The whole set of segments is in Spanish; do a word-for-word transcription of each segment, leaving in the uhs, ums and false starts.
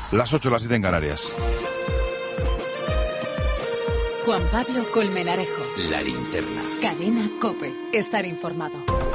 Las ocho, las siete en Canarias. Juan Pablo Colmenarejo. La Linterna. Cadena COPE. Estar informado.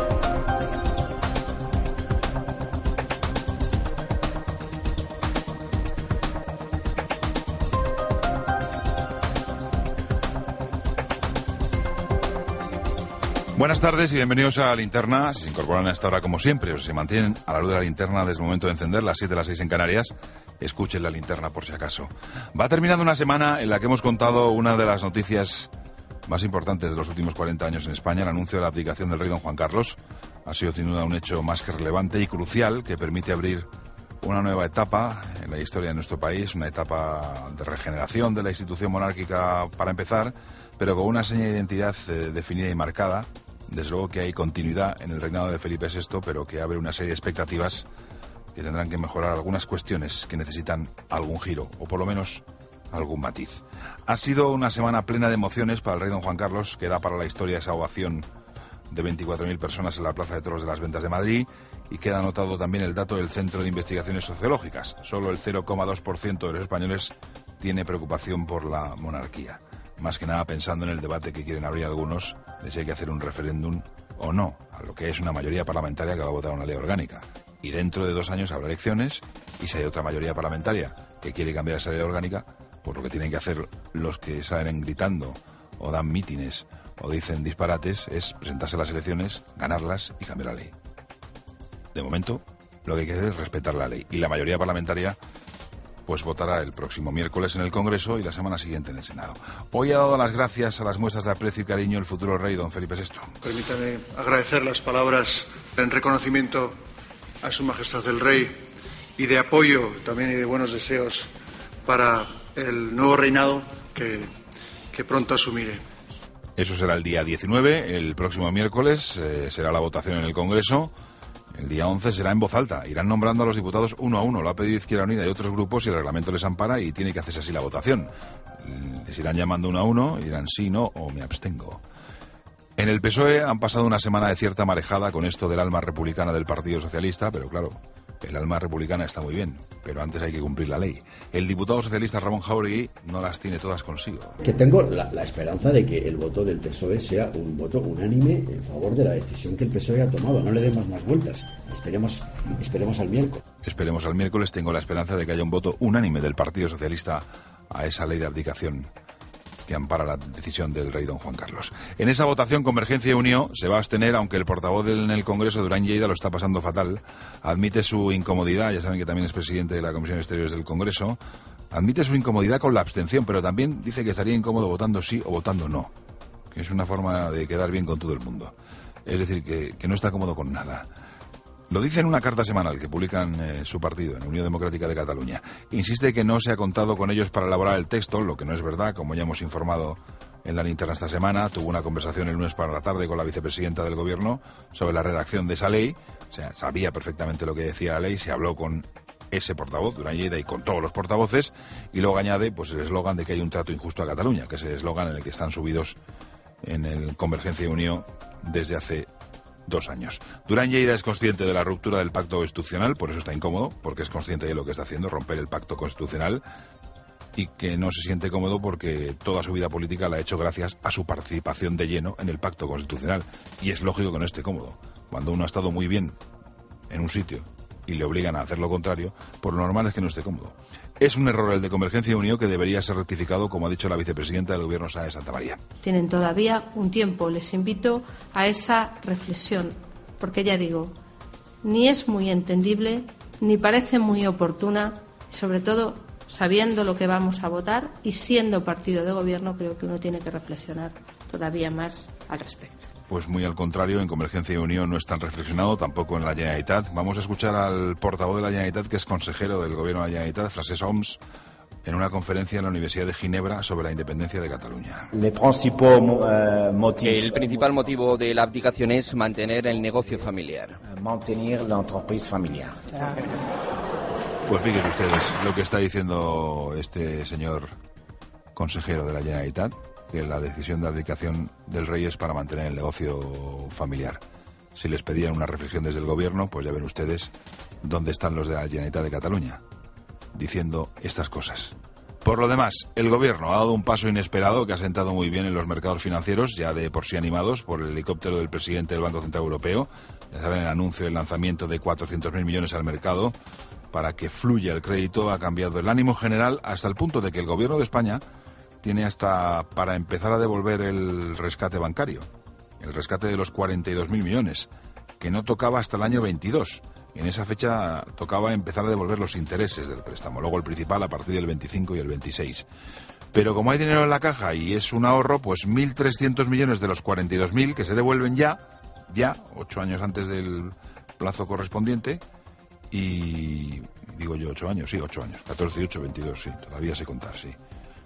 Buenas tardes y bienvenidos a La Linterna. Si se incorporan a esta hora como siempre o si se mantienen a la luz de la linterna desde el momento de encender, las siete, las seis en Canarias, escuchen La Linterna por si acaso. Va terminando una semana en la que hemos contado una de las noticias más importantes de los últimos cuarenta años en España, el anuncio de la abdicación del rey don Juan Carlos. Ha sido sin duda un hecho más que relevante y crucial que permite abrir una nueva etapa en la historia de nuestro país, una etapa de regeneración de la institución monárquica para empezar, pero con una seña de identidad eh, definida y marcada. Desde luego que hay continuidad en el reinado de Felipe sexto, pero que abre una serie de expectativas que tendrán que mejorar algunas cuestiones que necesitan algún giro, o por lo menos algún matiz. Ha sido una semana plena de emociones para el rey don Juan Carlos, que da para la historia esa ovación de veinticuatro mil personas en la Plaza de Toros de las Ventas de Madrid, y queda anotado también el dato del Centro de Investigaciones Sociológicas. Solo el cero coma dos por ciento de los españoles tiene preocupación por la monarquía. Más que nada pensando en el debate que quieren abrir algunos de si hay que hacer un referéndum o no, a lo que es una mayoría parlamentaria que va a votar una ley orgánica. Y dentro de dos años habrá elecciones, y si hay otra mayoría parlamentaria que quiere cambiar esa ley orgánica, pues lo que tienen que hacer los que salen gritando o dan mítines o dicen disparates es presentarse a las elecciones, ganarlas y cambiar la ley. De momento, lo que hay que hacer es respetar la ley. Y la mayoría parlamentaria pues votará el próximo miércoles en el Congreso y la semana siguiente en el Senado. Hoy ha dado las gracias a las muestras de aprecio y cariño el futuro rey don Felipe sexto. Permítame agradecer las palabras en reconocimiento a Su Majestad el Rey y de apoyo también y de buenos deseos para el nuevo reinado que, que pronto asumiré. Eso será el día diecinueve, el próximo miércoles eh, será la votación en el Congreso. El día once será en voz alta. Irán nombrando a los diputados uno a uno. Lo ha pedido Izquierda Unida y otros grupos y el reglamento les ampara y tiene que hacerse así la votación. Les irán llamando uno a uno y dirán sí, no o me abstengo. En el P S O E han pasado una semana de cierta marejada con esto del alma republicana del Partido Socialista, pero claro, el alma republicana está muy bien, pero antes hay que cumplir la ley. El diputado socialista Ramón Jáuregui no las tiene todas consigo. Que tengo la, la esperanza de que el voto del P S O E sea un voto unánime en favor de la decisión que el P S O E ha tomado. No le demos más vueltas. Esperemos, esperemos al miércoles. Esperemos al miércoles. Tengo la esperanza de que haya un voto unánime del Partido Socialista a esa ley de abdicación que ampara la decisión del rey don Juan Carlos. En esa votación, Convergencia y Unió se va a abstener, aunque el portavoz del, en el Congreso, Durán Lleida, lo está pasando fatal. Admite su incomodidad, ya saben que también es presidente de la Comisión de Exteriores del Congreso, admite su incomodidad con la abstención, pero también dice que estaría incómodo votando sí o votando no, que es una forma de quedar bien con todo el mundo. Es decir, que, que no está cómodo con nada. Lo dice en una carta semanal que publican eh, su partido, en Unión Democrática de Cataluña. Insiste que no se ha contado con ellos para elaborar el texto, lo que no es verdad, como ya hemos informado en la linterna esta semana. Tuvo una conversación el lunes para la tarde con la vicepresidenta del Gobierno sobre la redacción de esa ley. O sea, sabía perfectamente lo que decía la ley, se habló con ese portavoz, Durán Lleida, y con todos los portavoces, y luego añade pues el eslogan de que hay un trato injusto a Cataluña, que es el eslogan en el que están subidos en el Convergencia y Unión desde hace dos años. Durán Lleida es consciente de la ruptura del pacto constitucional, por eso está incómodo, porque es consciente de lo que está haciendo, romper el pacto constitucional, y que no se siente cómodo porque toda su vida política la ha hecho gracias a su participación de lleno en el pacto constitucional. Y es lógico que no esté cómodo. Cuando uno ha estado muy bien en un sitio y le obligan a hacer lo contrario, por lo normal es que no esté cómodo. Es un error el de Convergencia y Unión que debería ser rectificado, como ha dicho la vicepresidenta del Gobierno, Sá de Santa María. Tienen todavía un tiempo. Les invito a esa reflexión, porque ya digo, ni es muy entendible, ni parece muy oportuna, sobre todo sabiendo lo que vamos a votar y siendo partido de gobierno, creo que uno tiene que reflexionar todavía más al respecto. Pues muy al contrario, en Convergencia y Unión no están reflexionando, tampoco en la Generalitat. Vamos a escuchar al portavoz de la Generalitat, que es consejero del gobierno de la Generalitat, Francesc Homs, en una conferencia en la Universidad de Ginebra sobre la independencia de Cataluña. El principal motivo de la abdicación es mantener el negocio familiar. Mantener la entreprise familiar. Pues fíjense ustedes lo que está diciendo este señor consejero de la Generalitat, que la decisión de abdicación del rey es para mantener el negocio familiar. Si les pedían una reflexión desde el gobierno, pues ya ven ustedes dónde están los de la Generalitat de Cataluña. diciendo estas cosas. Por lo demás, el Gobierno ha dado un paso inesperado que ha sentado muy bien en los mercados financieros, ya de por sí animados por el helicóptero del presidente del Banco Central Europeo. Ya saben, el anuncio del lanzamiento de cuatrocientos mil millones al mercado para que fluya el crédito ha cambiado el ánimo general hasta el punto de que el Gobierno de España tiene hasta para empezar a devolver el rescate bancario, el rescate de los cuarenta y dos mil millones, que no tocaba hasta el año veintidós. En esa fecha tocaba empezar a devolver los intereses del préstamo, luego el principal a partir del veinticinco y el veintiséis. Pero como hay dinero en la caja y es un ahorro, pues mil trescientos millones de los cuarenta y dos mil que se devuelven ya, ya, ocho años antes del plazo correspondiente, y digo yo ocho años, sí, ocho años, catorce y ocho, veintidós, sí, todavía sé contar, sí.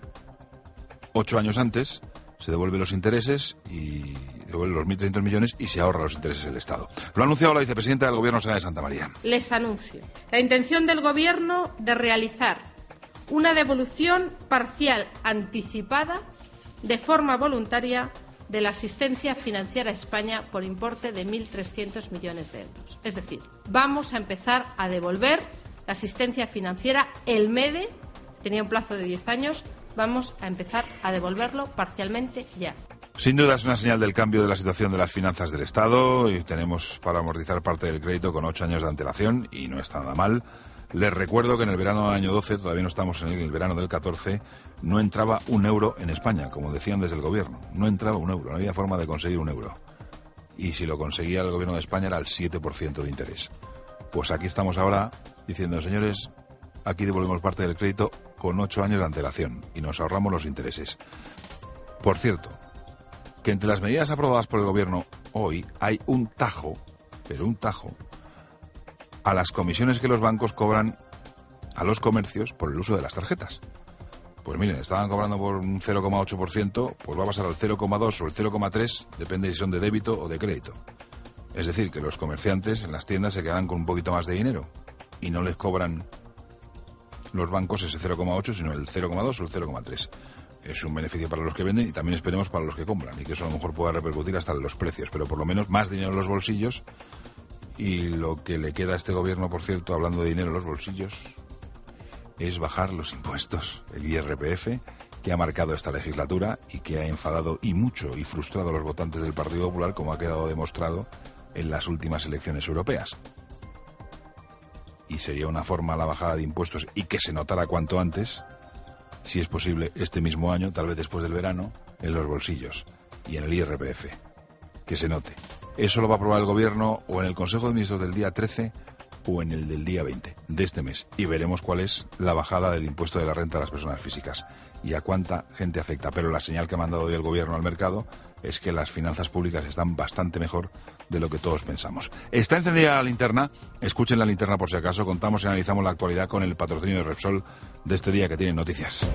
Ocho años antes se devuelven los intereses y devuelve los mil trescientos millones y se ahorra los intereses del Estado. Lo ha anunciado la vicepresidenta del Gobierno, Sara de Santa María. Les anuncio la intención del Gobierno de realizar una devolución parcial anticipada de forma voluntaria de la asistencia financiera a España por importe de mil trescientos millones de euros. Es decir, vamos a empezar a devolver la asistencia financiera, el MEDE, tenía un plazo de diez años, vamos a empezar a devolverlo parcialmente ya. Sin duda es una señal del cambio de la situación de las finanzas del Estado y tenemos para amortizar parte del crédito con ocho años de antelación y no está nada mal. Les recuerdo que en el verano del año doce, todavía no estamos en el verano del catorce, no entraba un euro en España, como decían desde el Gobierno. No entraba un euro, no había forma de conseguir un euro. Y si lo conseguía el Gobierno de España era el siete por ciento de interés. Pues aquí estamos ahora diciendo, señores, aquí devolvemos parte del crédito con ocho años de antelación y nos ahorramos los intereses. Por cierto, que entre las medidas aprobadas por el Gobierno hoy hay un tajo, pero un tajo, a las comisiones que los bancos cobran a los comercios por el uso de las tarjetas. Pues miren, estaban cobrando por un cero coma ocho por ciento, pues va a pasar al cero coma dos o el cero coma tres, depende si son de débito o de crédito. Es decir, que los comerciantes en las tiendas se quedarán con un poquito más de dinero y no les cobran los bancos ese cero coma ocho, sino el cero coma dos o el cero coma tres. Es un beneficio para los que venden y también esperemos para los que compran, y que eso a lo mejor pueda repercutir hasta en los precios, pero por lo menos más dinero en los bolsillos. Y lo que le queda a este Gobierno, por cierto, hablando de dinero en los bolsillos, es bajar los impuestos, el I R P F, que ha marcado esta legislatura y que ha enfadado y mucho y frustrado a los votantes del Partido Popular, como ha quedado demostrado en las últimas elecciones europeas. Y sería una forma la bajada de impuestos y que se notara cuanto antes, si es posible este mismo año, tal vez después del verano, en los bolsillos y en el I R P F. Que se note. Eso lo va a aprobar el Gobierno o en el Consejo de Ministros del día trece o en el del día veinte de este mes. Y veremos cuál es la bajada del impuesto de la renta a las personas físicas y a cuánta gente afecta. Pero la señal que ha mandado hoy el Gobierno al mercado es que las finanzas públicas están bastante mejor de lo que todos pensamos. Está encendida la linterna. Escuchen la linterna por si acaso. Contamos y analizamos la actualidad con el patrocinio de Repsol de este día que tienen noticias.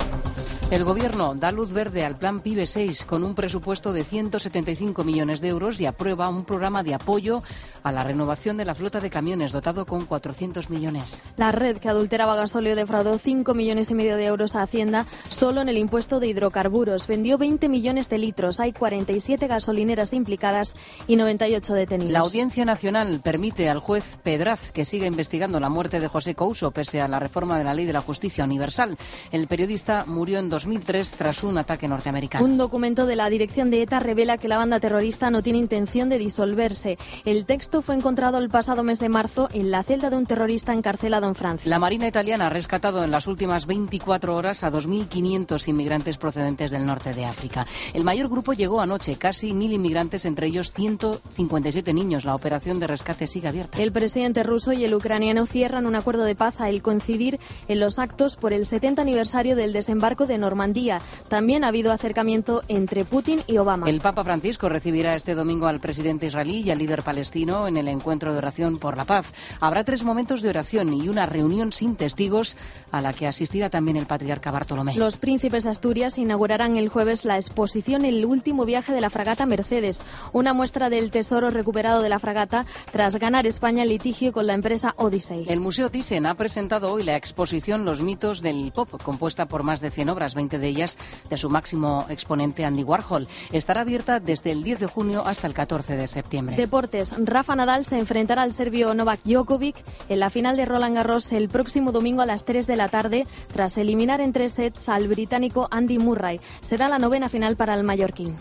El Gobierno da luz verde al plan PIBE seis con un presupuesto de ciento setenta y cinco millones de euros y aprueba un programa de apoyo a la renovación de la flota de camiones dotado con cuatrocientos millones. La red que adulteraba gasóleo defraudó cinco millones y medio de euros a Hacienda solo en el impuesto de hidrocarburos. Vendió veinte millones de litros. Hay cuarenta y siete gasolineras implicadas y noventa y ocho detenidos. La Audiencia Nacional permite al juez Pedraz que siga investigando la muerte de José Couso pese a la reforma de la Ley de la Justicia Universal. El periodista murió en dos mil tres tras un ataque norteamericano. Un documento de la dirección de ETA revela que la banda terrorista no tiene intención de disolverse. El texto fue encontrado el pasado mes de marzo en la celda de un terrorista encarcelado en Francia. La Marina italiana ha rescatado en las últimas veinticuatro horas a dos mil quinientos inmigrantes procedentes del norte de África. El mayor grupo llegó anoche, casi mil inmigrantes, entre ellos ciento cincuenta y siete niños. La operación de rescate sigue abierta. El presidente ruso y el ucraniano cierran un acuerdo de paz al coincidir en los actos por el setenta aniversario del desembarco de Normandía. También ha habido acercamiento entre Putin y Obama. El Papa Francisco recibirá este domingo al presidente israelí y al líder palestino en el encuentro de oración por la paz. Habrá tres momentos de oración y una reunión sin testigos a la que asistirá también el patriarca Bartolomé. Los príncipes de Asturias inaugurarán el jueves la exposición El último viaje de la fragata Mercedes, una muestra del tesoro recuperado de la fragata tras ganar España el litigio con la empresa Odyssey. El Museo Thyssen ha presentado hoy la exposición Los mitos del pop, compuesta por más de cien obras. veinte de ellas de su máximo exponente Andy Warhol. Estará abierta desde el diez de junio hasta el catorce de septiembre. Deportes. Rafa Nadal se enfrentará al serbio Novak Djokovic en la final de Roland Garros el próximo domingo a las tres de la tarde, tras eliminar en tres sets al británico Andy Murray. Será la novena final para el mallorquín.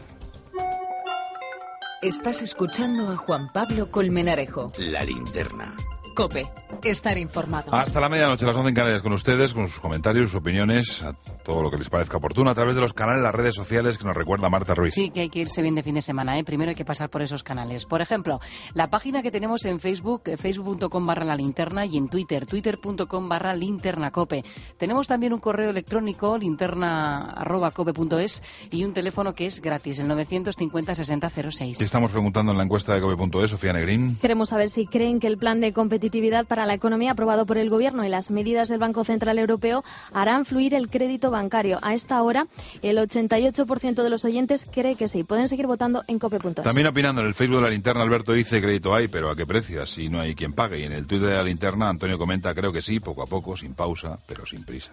Estás escuchando a Juan Pablo Colmenarejo. La Linterna. COPE. Estar informado. Hasta la medianoche, las once en Canarias, con ustedes, con sus comentarios, sus opiniones, a todo lo que les parezca oportuno, a través de los canales, las redes sociales que nos recuerda Marta Ruiz. Sí, que hay que irse bien de fin de semana, ¿eh? Primero hay que pasar por esos canales. Por ejemplo, la página que tenemos en Facebook, facebook punto com barra la linterna, y en Twitter, twitter punto com barra linterna cope. Tenemos también un correo electrónico, linterna arroba cope punto es, y un teléfono que es gratis, el novecientos cincuenta sesenta cero seis. Estamos preguntando en la encuesta de cope punto es, Sofía Negrín. Queremos saber si creen que el plan de competitividad para la economía aprobado por el Gobierno y las medidas del Banco Central Europeo harán fluir el crédito bancario. A esta hora, el ochenta y ocho por ciento de los oyentes cree que sí. Pueden seguir votando en cope punto es. También opinando en el Facebook de la linterna, Alberto dice: crédito hay, pero ¿a qué precio? Así no hay quien pague. Y en el Twitter de la linterna, Antonio comenta: creo que sí, poco a poco, sin pausa, pero sin prisa.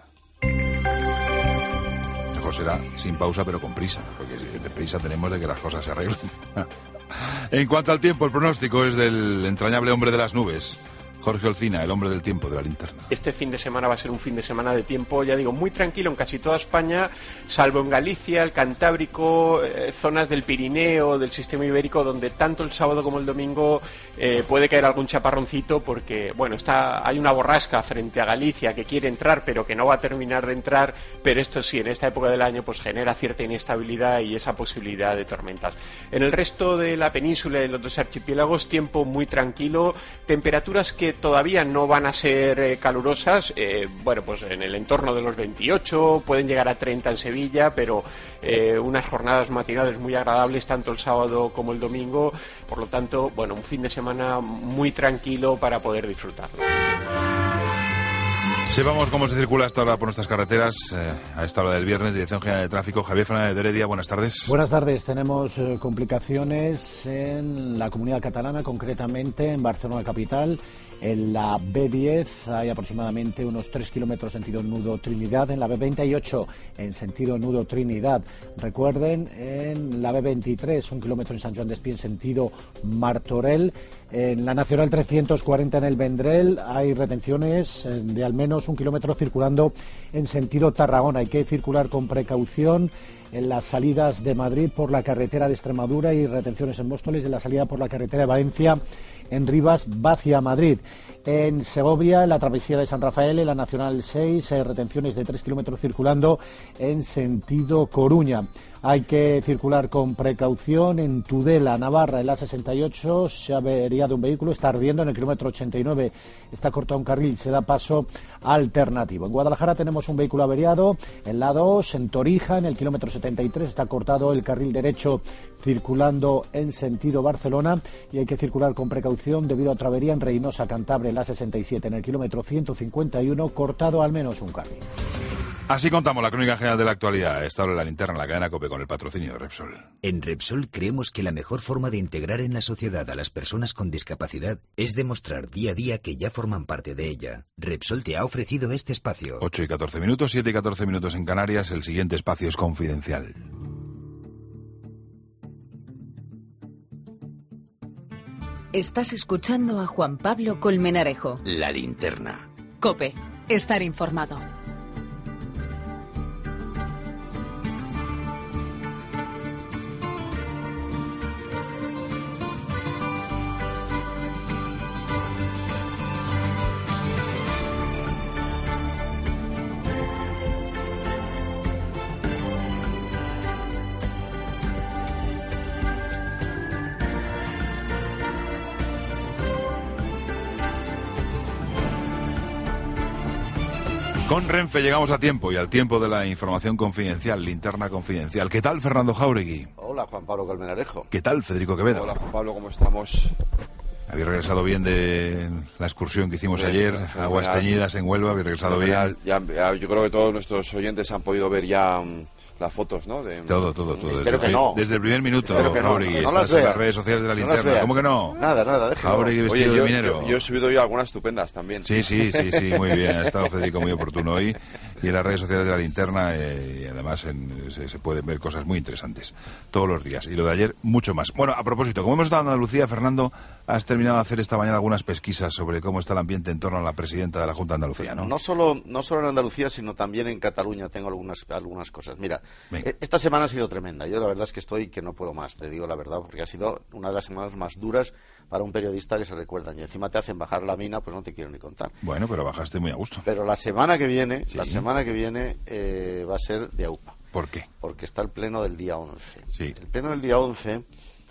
Mejor será sin pausa, pero con prisa, porque si de prisa tenemos de que las cosas se arreglen. En cuanto al tiempo, el pronóstico es del entrañable hombre de las nubes, Jorge Olcina, el hombre del tiempo de la linterna. Este fin de semana va a ser un fin de semana de tiempo, ya digo, muy tranquilo en casi toda España, salvo en Galicia, el Cantábrico, eh, zonas del Pirineo, del sistema ibérico, donde tanto el sábado como el domingo eh, puede caer algún chaparroncito, porque, bueno, está, hay una borrasca frente a Galicia que quiere entrar, pero que no va a terminar de entrar, pero esto sí, en esta época del año, pues genera cierta inestabilidad y esa posibilidad de tormentas. En el resto de la península y en los dos archipiélagos, tiempo muy tranquilo, temperaturas que todavía no van a ser eh, calurosas, eh, bueno, pues en el entorno de los veintiocho, pueden llegar a treinta en Sevilla, pero eh, unas jornadas matinales muy agradables tanto el sábado como el domingo, por lo tanto, bueno, un fin de semana muy tranquilo para poder disfrutarlo. Sepamos cómo se circula hasta ahora por nuestras carreteras, eh, a esta hora del viernes. Dirección General de Tráfico, Javier Fernández de Heredia, buenas tardes. Buenas tardes, tenemos eh, complicaciones en la Comunidad Catalana, concretamente en Barcelona capital. En la B diez hay aproximadamente unos tres kilómetros sentido nudo Trinidad. En la B veintiocho en sentido nudo Trinidad. Recuerden, en la B veintitrés un kilómetro en Sant Joan d'Espí en sentido Martorell. En la Nacional trescientos cuarenta en el Vendrell hay retenciones de al menos un kilómetro circulando en sentido Tarragona. Hay que circular con precaución en las salidas de Madrid por la carretera de Extremadura y retenciones en Móstoles, en la salida por la carretera de Valencia en Rivas hacia Madrid. En Segovia, en la travesía de San Rafael, en la Nacional seis, hay retenciones de tres kilómetros circulando en sentido Coruña. Hay que circular con precaución en Tudela, Navarra, en la sesenta y ocho, se ha averiado un vehículo, está ardiendo en el kilómetro ochenta y nueve, está cortado un carril, se da paso alternativo. En Guadalajara tenemos un vehículo averiado, en la dos, en Torija, en el kilómetro setenta y tres, está cortado el carril derecho circulando en sentido Barcelona, y hay que circular con precaución debido a otra avería en Reynosa, Cantabria, en la sesenta y siete, en el kilómetro ciento cincuenta y uno, cortado al menos un carril. Así contamos la crónica general de la actualidad. Esta hora la linterna, la cadena COPE, con el patrocinio de Repsol. En Repsol creemos que la mejor forma de integrar en la sociedad a las personas con discapacidad es demostrar día a día que ya forman parte de ella. Repsol te ha ofrecido este espacio. ocho y catorce minutos, siete y catorce minutos en Canarias. El siguiente espacio es confidencial. Estás escuchando a Juan Pablo Colmenarejo. La linterna. COPE. Estar informado. Con Renfe llegamos a tiempo y al tiempo de la información confidencial, linterna confidencial. ¿Qué tal, Fernando Jáuregui? Hola, Juan Pablo Colmenarejo. ¿Qué tal, Federico Quevedo? Hola, Juan Pablo, ¿cómo estamos? ¿Habéis regresado bien de la excursión que hicimos bien, ayer? Fenomenal. Aguas teñidas en Huelva, ¿habéis regresado fenomenal. bien? Ya, ya, yo creo que todos nuestros oyentes han podido ver ya um, las fotos, ¿no? De... Todo, todo, todo. Espero desde, que no. Desde el primer minuto, Espero que no, Jauregui, no, no estás las en vea. las redes sociales de la No las linterna. vea. ¿Cómo que no? Nada, nada, déjalo. Jauregui Oye, vestido yo, de minero. yo, yo he subido hoy algunas estupendas también. Sí, sí, sí, sí, muy bien. Ha estado Federico muy oportuno hoy. Y en las redes sociales de la linterna, eh, y además en, se, se pueden ver cosas muy interesantes todos los días. Y lo de ayer, mucho más. Bueno, a propósito, como hemos estado en Andalucía, Fernando, has terminado de hacer esta mañana algunas pesquisas sobre cómo está el ambiente en torno a la presidenta de la Junta de Andalucía, ¿no? No solo, no solo en Andalucía, sino también en Cataluña tengo algunas, algunas cosas. Mira, Venga. Esta semana ha sido tremenda. Yo la verdad es que estoy que no puedo más, te digo la verdad, porque ha sido una de las semanas más duras para un periodista que se recuerdan. Y encima te hacen bajar la mina, pues no te quiero ni contar. Bueno, pero bajaste muy a gusto. Pero la semana que viene, sí. la semana que viene eh, va a ser de AUPA. ¿Por qué? Porque está el pleno del día once. Sí. El pleno del día once...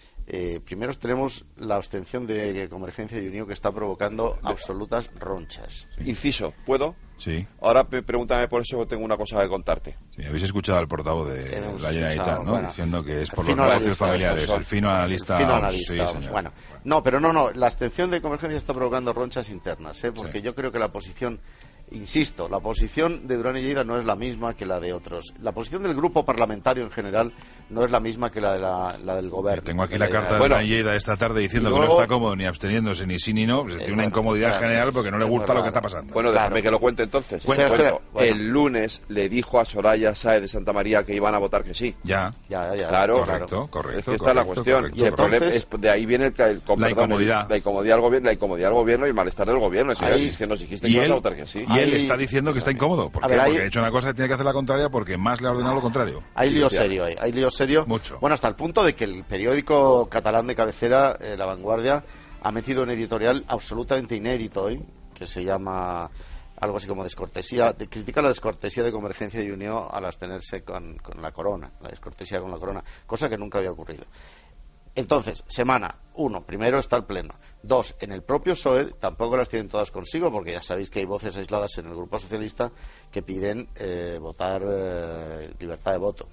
Eh, primero tenemos la abstención de Convergencia y Unió que está provocando absolutas ronchas. Sí. Inciso, ¿puedo? Sí. Ahora pregúntame por eso, tengo una cosa que contarte. Sí, habéis escuchado al portavoz de Hemos la Generalitat, ¿no? Bueno, diciendo que es por los negocios familiares, el fino analista. El fino analista, sí, vamos, bueno. No, pero no, no, la abstención de Convergencia está provocando ronchas internas, ¿eh? Porque sí. Yo creo que la posición... Insisto, la posición de Durán y Lleida no es la misma que la de otros. La posición del grupo parlamentario en general no es la misma que la, de la, la del gobierno. Tengo aquí la carta de bueno, Durán y Lleida esta tarde diciendo luego, que no está cómodo ni absteniéndose ni sí ni no. Pues eh, tiene una bueno, incomodidad claro, general porque no le gusta lo que está pasando. Bueno, claro. déjame que lo cuente entonces. Cuenta, bueno, bueno. El lunes le dijo a Soraya Sáez de Santa María que iban a votar que sí. Ya. Ya, ya. Claro. Correcto, correcto. Es que esta correcto, es la cuestión. Correcto, y el correcto. problema es de ahí viene el, el con, la perdón, incomodidad. El, la incomodidad del gobierno, la incomodidad del gobierno y el malestar del gobierno. Si ahí, es que nos dijiste que ibas él, a votar que sí. Y él ahí, está diciendo que está incómodo. ¿Por qué? Ver, Porque hay, ha hecho una cosa que tiene que hacer la contraria porque más le ha ordenado lo contrario. Hay sí, lío sí, serio ahí, hay lío serio. Mucho. Bueno, hasta el punto de que el periódico catalán de cabecera, eh, La Vanguardia, ha metido un editorial absolutamente inédito hoy, que se llama algo así como descortesía, de, critica la descortesía de Convergencia y Unión al abstenerse con, con la corona, la descortesía con la corona, cosa que nunca había ocurrido. Entonces, semana, uno, primero está el pleno. Dos, en el propio P S O E tampoco las tienen todas consigo, porque ya sabéis que hay voces aisladas en el Grupo Socialista que piden eh, votar eh, libertad de voto.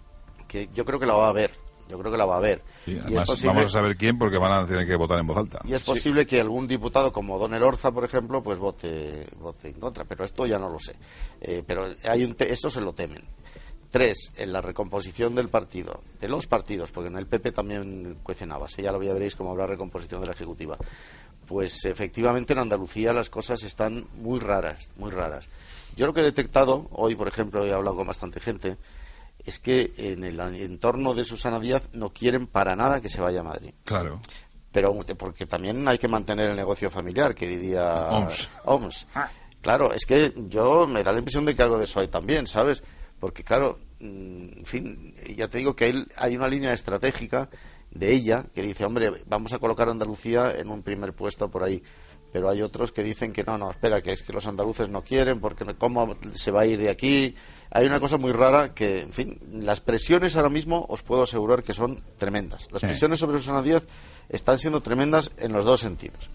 Que yo creo que la va a haber, yo creo que la va a haber. Sí, y además, es posible, vamos a saber quién, porque van a tener que votar en voz alta. Y es posible sí. que algún diputado como Don Elorza, por ejemplo, pues vote, vote en contra, pero esto ya no lo sé. Eh, pero hay un te esto se lo temen. Tres, en la recomposición del partido, de los partidos, porque en el P P también cuecen habas, ¿eh? Ya lo veréis como habrá recomposición de la Ejecutiva. Pues efectivamente en Andalucía las cosas están muy raras, muy raras. Yo lo que he detectado, hoy por ejemplo he hablado con bastante gente, es que en el entorno de Susana Díaz no quieren para nada que se vaya a Madrid. Claro. Pero porque también hay que mantener el negocio familiar, que diría O M S. O M S. Claro, es que yo me da la impresión de que algo de eso hay también, ¿sabes? Porque claro, en fin, ya te digo que hay, hay una línea estratégica de ella que dice, hombre, vamos a colocar a Andalucía en un primer puesto por ahí. Pero hay otros que dicen que no, no, espera, que es que los andaluces no quieren, porque cómo se va a ir de aquí. Hay una cosa muy rara que, en fin, las presiones ahora mismo os puedo asegurar que son tremendas. Las sí. presiones sobre Susana Díaz están siendo tremendas en los dos sentidos.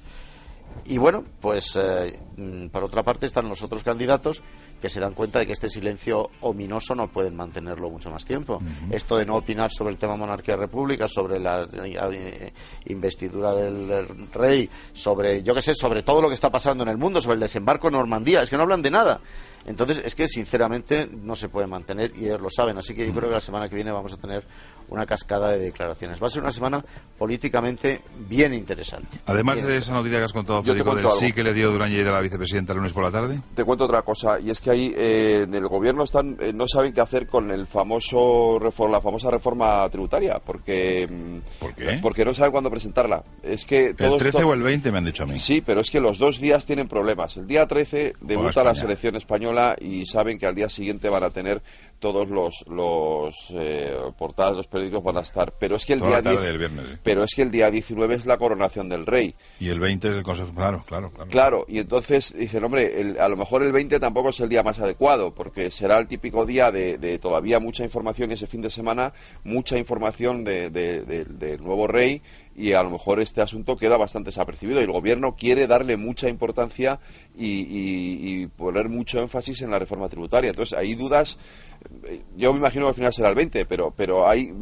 Y bueno, pues eh, por otra parte están los otros candidatos que se dan cuenta de que este silencio ominoso no pueden mantenerlo mucho más tiempo. Uh-huh. Esto de no opinar sobre el tema monarquía-república, sobre la eh, investidura del rey, sobre, yo qué sé, sobre todo lo que está pasando en el mundo, sobre el desembarco en Normandía, es que no hablan de nada. Entonces, es que sinceramente no se puede mantener y ellos lo saben. Así que yo creo que la semana que viene vamos a tener una cascada de declaraciones. Va a ser una semana políticamente bien interesante. Además bien de interesante. esa noticia que has contado, Federico, del sí que le dio Durán Lleida a la vicepresidenta el lunes por la tarde. Te cuento otra cosa, y es que ahí eh, en el gobierno están eh, no saben qué hacer con el famoso reforma, la famosa reforma tributaria, porque ¿Por qué? porque no saben cuándo presentarla. Es que todos, el trece o el veinte me han dicho a mí. Sí, pero es que los dos días tienen problemas. El día trece debuta la selección española y saben que al día siguiente van a tener todos los los eh, portadas, los periódicos van a estar, pero es que el Toda día diez, del viernes, ¿eh? pero es que el día diecinueve es la coronación del rey. Y el veinte es el consejo, claro, claro, claro. Claro, y entonces dicen, hombre, el, a lo mejor el veinte tampoco es el día más adecuado, porque será el típico día de, de todavía mucha información y ese fin de semana mucha información de, de, de, del nuevo rey, y a lo mejor este asunto queda bastante desapercibido y el gobierno quiere darle mucha importancia y, y, y poner mucho énfasis en la reforma tributaria. Entonces hay dudas. Yo me imagino que al final será el veinte, pero pero hay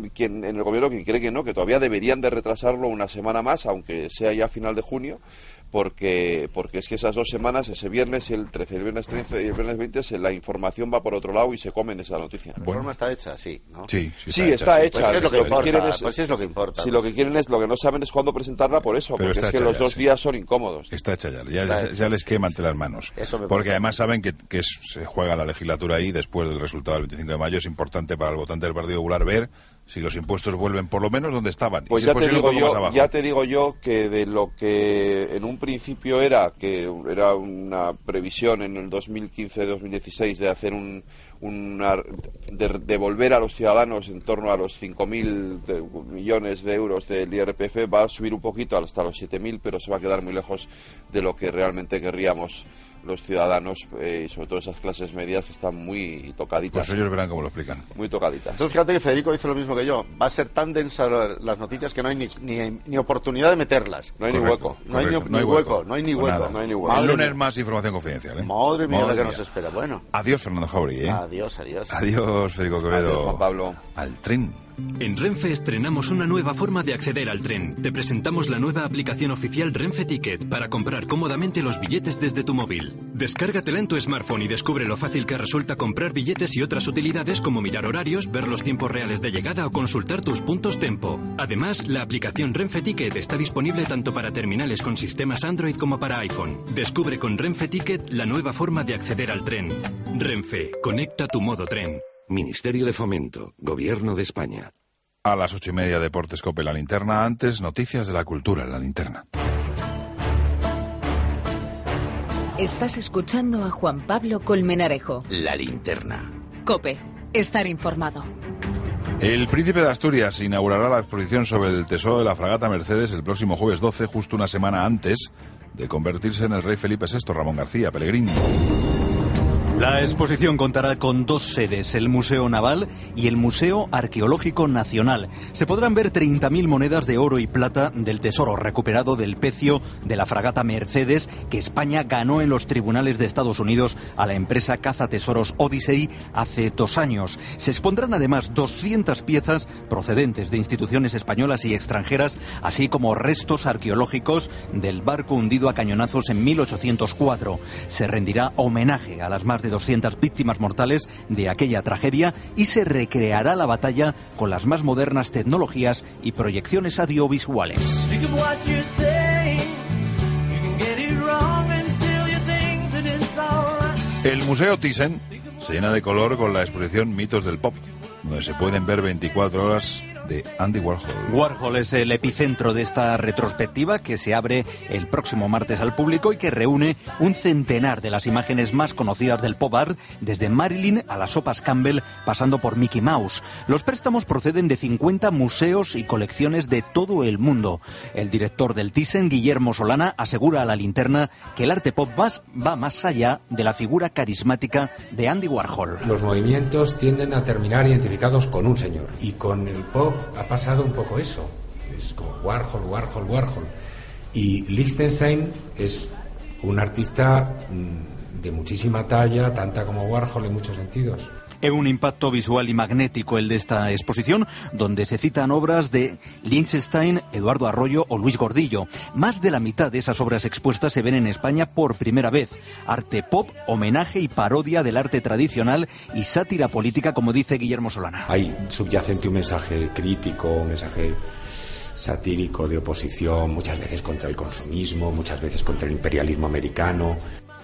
quien en el gobierno quien cree que no, que todavía deberían de retrasarlo una semana más, aunque sea ya a final de junio, porque porque es que esas dos semanas, ese viernes y el trece, el viernes trece y el viernes veinte, se, la información va por otro lado y se comen esa noticia. ¿La reforma está hecha? Sí, ¿no? Sí, sí, sí está hecha. Pues es lo que importa. Es, pues es lo que importa. Si pues. lo que quieren es, lo que no saben es cuándo presentarla por eso, Pero porque es que ya, los dos sí. días son incómodos. Está hecha ya, ya, ya, ya les quema ante las manos. Porque parece. además saben que, que es, se juega la legislatura ahí después del resultado del veinticinco de mayo. Es importante para el votante del Partido Popular ver si los impuestos vuelven por lo menos donde estaban. Pues si ya, es te digo yo, ya abajo. te digo yo que de lo que en un principio era, que era una previsión en el dos mil quince dos mil dieciséis de hacer un, una, de devolver a los ciudadanos en torno a los cinco mil millones de euros del I R P F, va a subir un poquito hasta los siete mil, pero se va a quedar muy lejos de lo que realmente querríamos los ciudadanos, eh, y sobre todo esas clases medias que están muy tocaditas. Pues ellos verán cómo lo explican. Muy tocaditas. Entonces fíjate que Federico dice lo mismo que yo. Va a ser tan densa las noticias que no hay ni, ni, ni oportunidad de meterlas. No hay correcto, ni hueco. No hay ni, no hay hueco. hueco. No hay ni hueco. No hay ni hueco. El lunes más información confidencial. ¿eh? Madre mía, Madre la que mía. nos espera. Bueno. Adiós, Fernando Jauregui. ¿eh? Adiós, adiós. Adiós, Federico Quevedo. Adiós, Juan Pablo. Al tren. En Renfe estrenamos una nueva forma de acceder al tren. Te presentamos la nueva aplicación oficial Renfe Ticket para comprar cómodamente los billetes desde tu móvil. Descárgatela en tu smartphone y descubre lo fácil que resulta comprar billetes y otras utilidades como mirar horarios, ver los tiempos reales de llegada o consultar tus puntos Tempo. Además, la aplicación Renfe Ticket está disponible tanto para terminales con sistemas Android como para iPhone. Descubre con Renfe Ticket la nueva forma de acceder al tren. Renfe, conecta tu modo tren. Ministerio de Fomento, Gobierno de España. A las ocho y media, Deportes Cope, La Linterna. Antes, noticias de la cultura, La Linterna. Estás escuchando a Juan Pablo Colmenarejo. La Linterna. Cope, estar informado. El Príncipe de Asturias inaugurará la exposición sobre el tesoro de la fragata Mercedes el próximo jueves doce, justo una semana antes de convertirse en el rey Felipe sexto, Ramón García Pellegrini. La exposición contará con dos sedes, el Museo Naval y el Museo Arqueológico Nacional. Se podrán ver treinta mil monedas de oro y plata del tesoro recuperado del pecio de la fragata Mercedes que España ganó en los tribunales de Estados Unidos a la empresa cazatesoros Odyssey hace dos años. Se expondrán además doscientas piezas procedentes de instituciones españolas y extranjeras, así como restos arqueológicos del barco hundido a cañonazos en mil ochocientos cuatro. Se rendirá homenaje a las más de doscientas víctimas mortales de aquella tragedia y se recreará la batalla con las más modernas tecnologías y proyecciones audiovisuales. El Museo Thyssen se llena de color con la exposición Mitos del Pop, donde se pueden ver veinticuatro horas de Andy Warhol. Warhol es el epicentro de esta retrospectiva que se abre el próximo martes al público y que reúne un centenar de las imágenes más conocidas del pop art, desde Marilyn a las sopas Campbell, pasando por Mickey Mouse. Los préstamos proceden de cincuenta museos y colecciones de todo el mundo. El director del Thyssen, Guillermo Solana, asegura a La Linterna que el arte pop más, va más allá de la figura carismática de Andy Warhol. Los movimientos tienden a terminar identificados con un señor, y con el pop ha pasado un poco eso. Es como Warhol, Warhol, Warhol. Y Lichtenstein es un artista de muchísima talla, tanta como Warhol en muchos sentidos. Es un impacto visual y magnético el de esta exposición, donde se citan obras de Lichtenstein, Eduardo Arroyo o Luis Gordillo. Más de la mitad de esas obras expuestas se ven en España por primera vez. Arte pop, homenaje y parodia del arte tradicional y sátira política, como dice Guillermo Solana. Hay subyacente un mensaje crítico, un mensaje satírico de oposición, muchas veces contra el consumismo, muchas veces contra el imperialismo americano.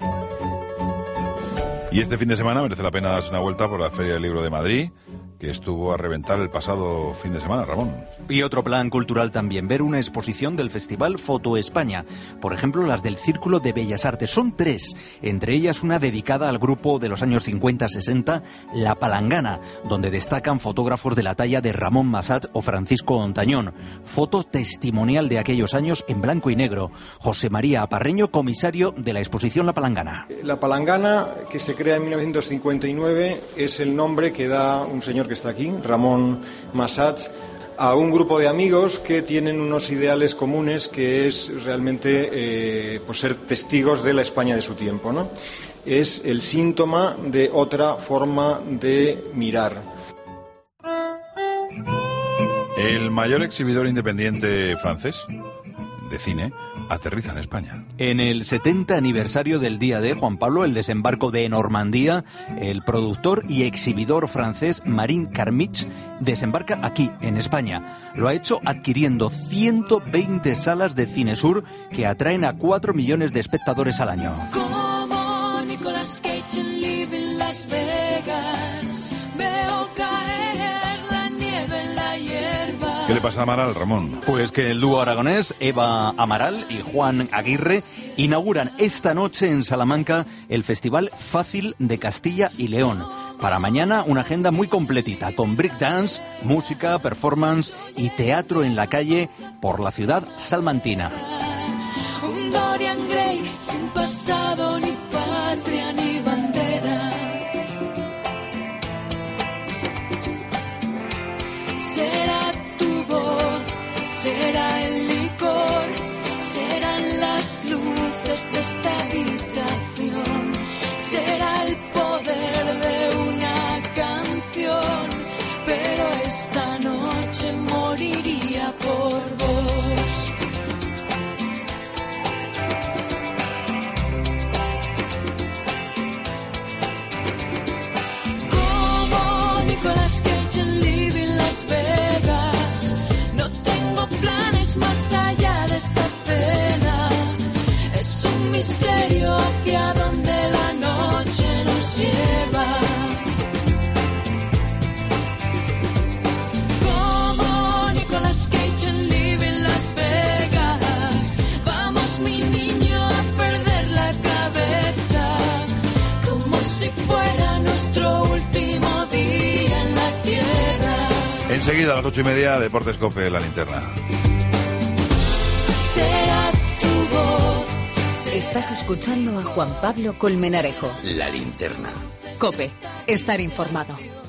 Y este fin de semana merece la pena darse una vuelta por la Feria del Libro de Madrid, que estuvo a reventar el pasado fin de semana, Ramón. Y otro plan cultural también, ver una exposición del Festival Foto España. Por ejemplo, las del Círculo de Bellas Artes. Son tres, entre ellas una dedicada al grupo de los años cincuenta sesenta, La Palangana, donde destacan fotógrafos de la talla de Ramón Massat o Francisco Ontañón. Foto testimonial de aquellos años en blanco y negro. José María Aparreño, comisario de la exposición La Palangana. La Palangana, que se crea en mil novecientos cincuenta y nueve, es el nombre que da un señor que está aquí, Ramón Massat, a un grupo de amigos que tienen unos ideales comunes, que es realmente eh, pues ser testigos de la España de su tiempo, ¿no? Es el síntoma de otra forma de mirar. El mayor exhibidor independiente francés de cine aterriza en España. En el setenta aniversario del Día de Juan Pablo, el desembarco de Normandía, el productor y exhibidor francés Marin Carmich desembarca aquí, en España. Lo ha hecho adquiriendo ciento veinte salas de Cinesur que atraen a cuatro millones de espectadores al año. Como Nicolas Cage en Living Las Vegas, veo caer la nieve en la hierba. ¿Qué le pasa a Amaral, Ramón? Pues que el dúo aragonés Eva Amaral y Juan Aguirre inauguran esta noche en Salamanca el Festival Fácil de Castilla y León. Para mañana una agenda muy completita, con breakdance, música, performance y teatro en la calle por la ciudad salmantina. Un Dorian Gray sin pasado, ni patria, ni bandera. Será tu voz, será el licor, serán las luces de esta habitación, será el poder de una canción, pero esta noche moriría por vos. Como Nicolas Cage en Living Las Vegas, no tengo planes más allá de esta cena. Es un misterio hacia donde la noche nos lleva. Como Nicolas Cage en Living Las Vegas, vamos mi niño a perder la cabeza, como si fuera nuestro último día en la tierra. Enseguida a las ocho y media, Deportes Cope, La Linterna. Será tu voz. Estás escuchando a Juan Pablo Colmenarejo. La Linterna. Cope, estar informado.